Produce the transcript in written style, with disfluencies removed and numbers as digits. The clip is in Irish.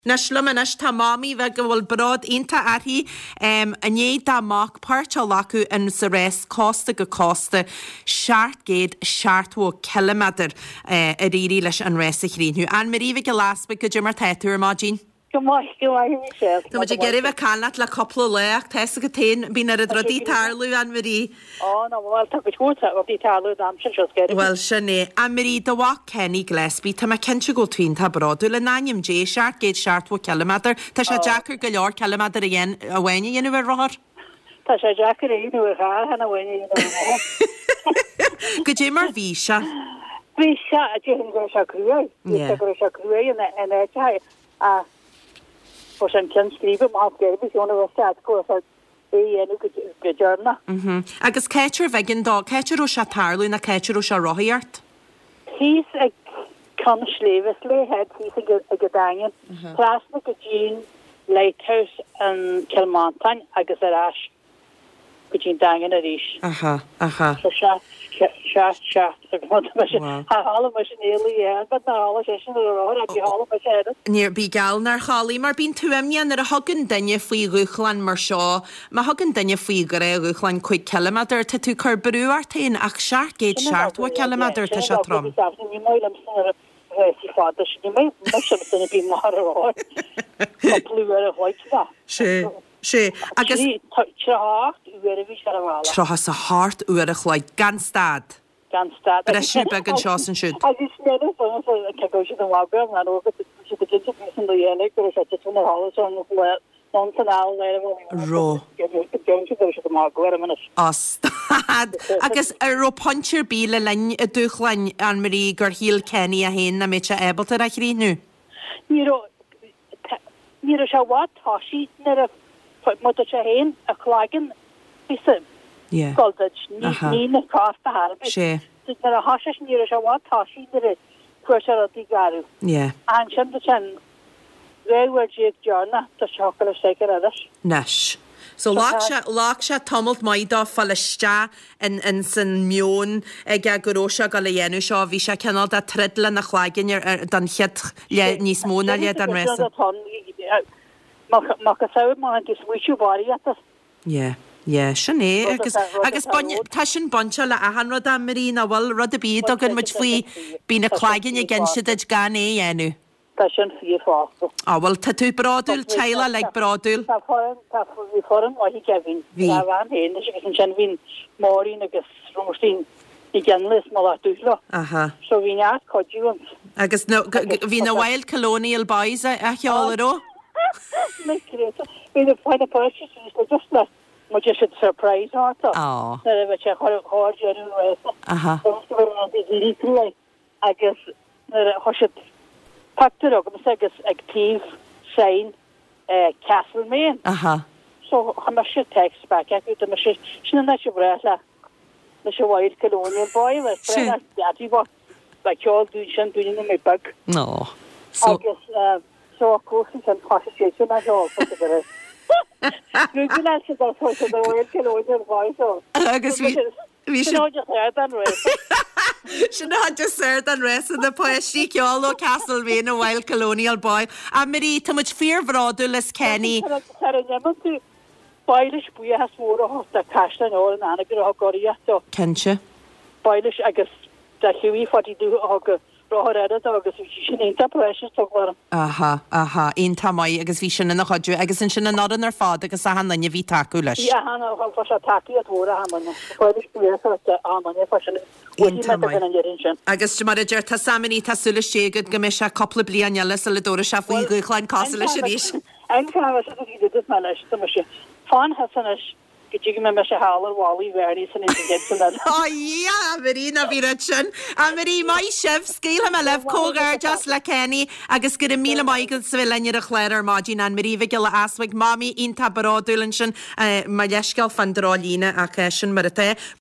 Naslumanas tá mámí bheith go bhfuil brad ionta airthaí a néad amach páirte lacu in sa rés costa go costa 700 kilometr a rírí leis an rés a chrínú. An marí bheith go láspa go dtí mar teitúr má dín? Go Michelle. Tá muidir geirí bheith canat le coppla leach teessa go tain bí ar a drodí tarlú an marí. No, well, tá go túta a bhí tarlú am sin just geirí. Well, sinné, an marí do bhá Kenny Gillespie tá cinse go twin tá bradú le náim dé 700 kilometr tá sé Jackar go leor kilometr a bhaine dhéanú ar ráthir? Tá sé Jackar inú a ráth hena bhaine Go dé mar bhí se? Bhí se a dtíhann go se cruúi. Bhí go se cruúi in éte a for an cin scríbe má geirbh óna bhstead go éhéanú go dearna. Agus céitir bheitgin dá céitir ó se tarlú na céitir ó se rothíart? Hís ag can slévis lehead hís a go dain. Plasma go dín Lighthouse an Kilmantain agus arás go dín dain a ríis. Aha. So hála mar sin éala bad na hála sé sin a bhí hála mar sé. Níor bí gal nar chalí mar bín tuamnian ar a hagan daine faoi ruchlan mar seo, má hagan daine faoi go ré ruchlan 5 kilometr tá tú chur brúartain ach 700 kilometr tá se trom. Ní mailam sin sí fáda sin mé sem sinna bí mar á plú ar a hoitna. sé agus Trocha sa hart uair a chláid gan stad. Breisiú be an seo an siúd. Agus ce go si an wagam na ógad si a gin san do dhénig go se tún a hála an le an á le Ró. má go man. Ostad. Agus ar ro pontir bí le lein a dúchlein an marí gur híl Kenny a hen na méid se ebalta a chrínú. Ní se bhá táí nar a mu se héin a chlágan bí Goldage ní na cásta har sé ar a has ní se bhá táí nar cuair a dí garú. An sin sin réhhar díag dearna tá seáil sé adas. Nes. So lách se tomult maidá falliste in san mion ag goróise go le dhéanú seo bhí se cenál a tridla na chláigin ar dan chiad le níos móna le an ré. Má go saoir má an dismuisiú báí atas. Sinné agus tá sin bonse le ahanrad a marí na bhil rud a bíad a gon muid faoi bí na chláigin a gin siad gan é dhéanú. Tá sin fi fá. Bhfuil tá tú bradúil teile le bradúil? Tá hí form á hí cehín bhán héana sin sin hín mórín agus rumarstín i genlis má lá dúla. So hí nead codúint. Agus hí na Wild Colonial Boys a cheálaró? Bhí fáin a purchase just le mu just surprise háta. Na bheith se háirú agus hoisiid Pactar agus agus active sein Castlemaine. So ha mar se text back go mar sin na se brela na se Wild Colonial Boy dati ba ba ceol dú sin dúine na mé bag. No. Agus so course an association na jo. Rúgu le se dá Wild Colonial Boy so. Agus vi an ra. Sin just said an rest of the poetry ceáil Castlemaine a Wild Colonial Boy. A marí tá muid fearbhrádú les Kenny. tú bailis bu has mór a casta ó an anna gur goí so. Kense? Bailis agus de chuí fotí dú aga roiad agus sin inta precious tugar. Inta mai agus bhí sinna nach chodú agus sin sinna nádan ar fád agus a hanna bhí taú leis. Hanna fa se takeí a tóra hamanna. Bailis bu ammanna fa agus mar a dúir tá samí tásúla ségad go mé se coppla blianile a le dóra se faoí gochlein cása leis a ríis. Ein me leis se fan hasan go me me se hálar bháí verdi san in marína bhí sin a marí mai sibh scéile me leh cógar just le Kenny agus gur 1,000 maigad sa bhfuil a chléir mádín an marí bheith le ashaig máí ionta barádúlann sin mar leisceil fan drálína a sin mar a